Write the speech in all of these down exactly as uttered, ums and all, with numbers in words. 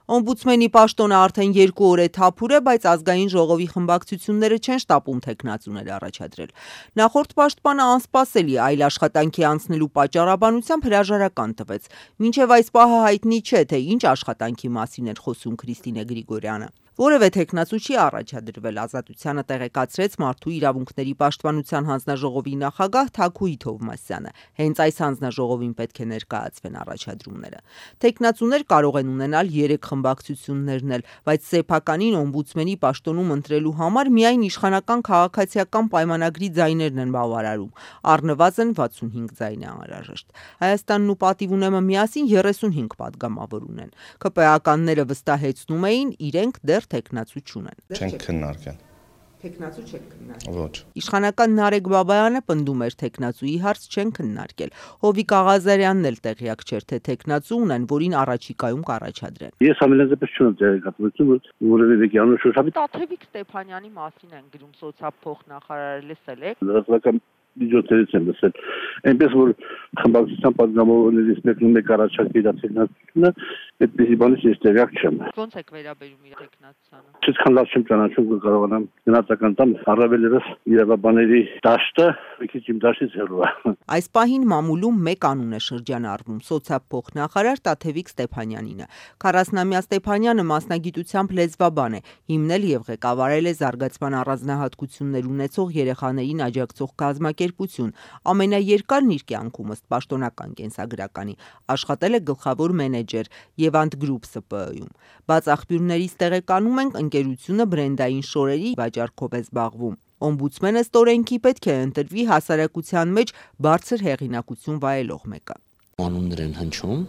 Օմբուդսմենի պաշտոնը արդեն երկու օր է թափուր է, բայց ազգային ժողովի խմբակցությունները չեն շտապում թեկնածուներ առաջադրել։ Նախորդ պաշտպանը անսպասելի այլ աշխատանքի անցնելու պատճառաբանությամբ հրաժարական տվեց։ Մինչև այս պահը հայտնի չէ, թե ինչ աշխատանքի մասին էր խոսում Քրիստինե Գրիգորյանը։ Որևէ թեկնածու չի առաջադրվել, Ազատությանը տեղեկացրեց Մարդու իրավունքների պաշտպանության հանձնաժողովի նախագահ Թաքուհի Թովմասյանը։ Հենց այս հանձնաժողովին պետք է ներկայացվեն առաջադրումները։ Թեկնածուներ կարող են ունենալ երեք խմբակցություններն էլ, բայց սեփականին օմբուդսմենի պաշտոնում ընտրելու համար միայն իշխանական քաղաքացիական պայմանագրի ձայներն են բավարարում։ Առնվազն վաթսունհինգ ձայն է անհրաժեշտ։ Հայաստանն ու Պատիվունեմը միասին երեսունհինգ պատգամավոր ունեն։ ՔՊԱ-ականները վստահեցնում էին, իրենք դեռ թեկնածու չունեն։ Չեն քննարկել։ Թեկնածու չեն քննարկել։ Ոչ։ Իշխանական Նարեկ Բաբայանը պնդում էր թեկնածուի հարց չեն քննարկել։ Հովիկ Աղազարյանն էլ տեղյակ չէր, թե թեկնածու ունեն, որին առաջիկայում կառաջադրեն։ Ես ամենազեպս չունեմ տեղեկատվություն, որևէ մեկի անունը շոշափի։ Տաթևիկ Ստեփանյանի մասին են գրում, սոցիալ-փոխնախարարը լսել եք։ Լրատվական միջոցներից եմ լսել։ Այնպես որ խմբակցության պատգամավորներից մեկն մեկ առաջարկի դա թեկնածությունը, այդպեսի բանից ես տեղյակ չեմ։ Ոնց եք վերաբերում իր թեկնածությանը։ Այսքան լավ չեմ ճանաչում, կարողանամ գնահատական տամ, առավել ևս իրավաբանների դաշտը մի քիչ իմ դաշտից հեռու է։ Այս պահին մամուլում մեկ անուն է շրջանառվում՝ սոցիալ-փոխնախարար Տաթևիկ Ստեփանյանինը։ քառասնամյա Ստեփանյանը մասնագիտությամբ լեզվաբան է, հիմնել եւ ղեկավարել է զարգացման առանձնահատկություններ ունեցող երեխաներին աջակցող կազմակերպություն, ամենաերկարն իր կյանքում ըստ պաշտոնական կենսագրականի, աշխատել է գլխավոր մենեջեր Եվանդ Գրուպ ՍՊԸ-ում։ Բաց աղբյուրներից տեղեկանում ենք, ընկերությունը բրենդային շորերի վաճառքով է զբաղվում։ Օմբուդսմենը ստորենքի պետք է ընտրվի հասարակության մեջ բարձր հեղինակություն վայելող մեկը։ Անուններ են հնչում։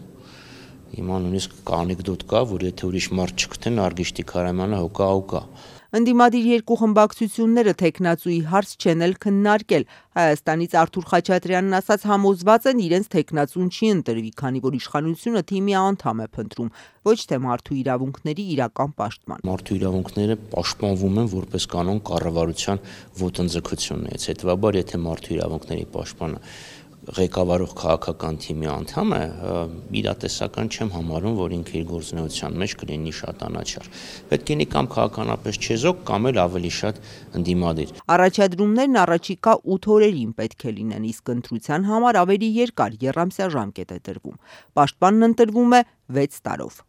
Հիմա նույնիսկ կա անեկդոտ կա, որ եթե ուրիշ մարդ չգտնեն, Արգիշտի Քարամյանը հոգա ուկա։ Ընդդիմադիր երկու խմբակցությունները թեկնածուի հարց չեն էլ քննարկել։ Հայաստանից Արթուր Խաչատրյանն ասաց համոզված են իրենց թեկնածուն չի ընտրվի, քանի որ իշխանությունը թիմի անդամ է փնտրում, ոչ թե մարդու իրավունքների իրական պաշտպան։ Մարդու իրավունքները պաշտպանվում են որպես կանոն կառավարության ոտնձգություններից։ Հետևաբար, եթե մարդու իրավունքների պաշտպանը ղեկավարող քաղաքական թիմի անդամ է, իրատեսական չեմ համարում, որ ինքը իր գործունեության մեջ կլինի շատ անաչառ։ Պետք է լինի կամ քաղաքականապես չեզոք, կամ էլ ավելի շատ ընդդիմադիր։ Առաջադրումներն առաջիկա ութ օրերին պետք է լինեն, իսկ ընտրության համար ավելի երկար եռամսյա ժամկետ է տրվում։ Պաշտպանն ընտրվում է վեց տարով։